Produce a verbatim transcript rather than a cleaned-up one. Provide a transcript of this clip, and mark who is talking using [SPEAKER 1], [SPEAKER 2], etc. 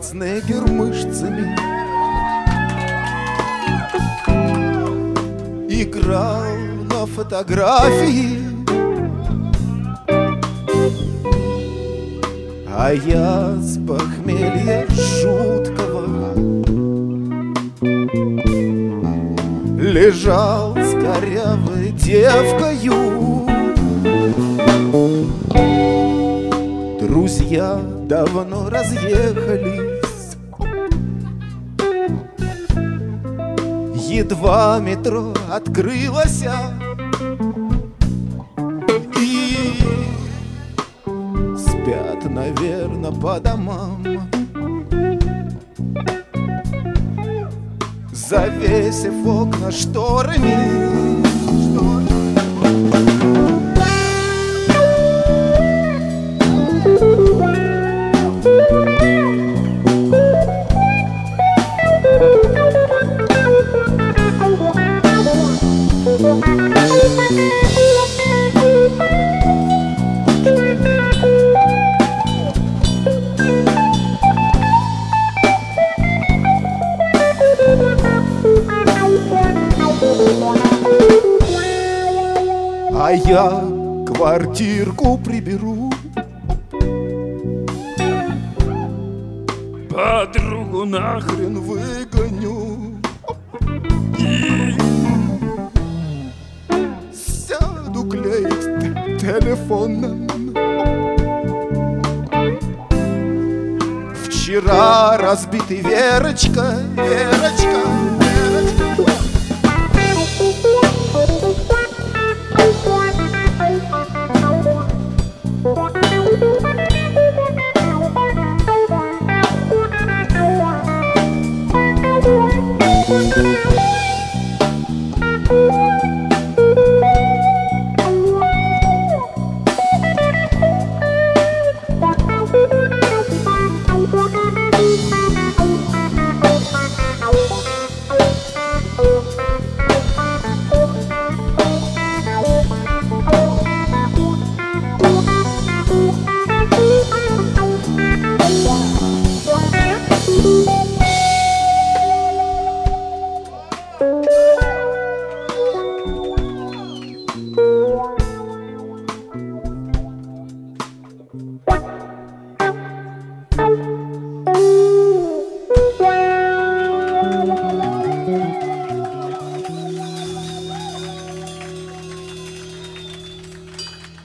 [SPEAKER 1] Шварценеггер мышцами играл на фотографии, а я с похмелья жуткого лежал с корявой девкою. Друзья давно разъехались, едва метро открылось, и спят, наверно, по домам, завесив окна шторами. А я квартирку приберу, подругу нахрен выгоню и сяду клеить телефон. Вчера разбитый Верочка, Верочка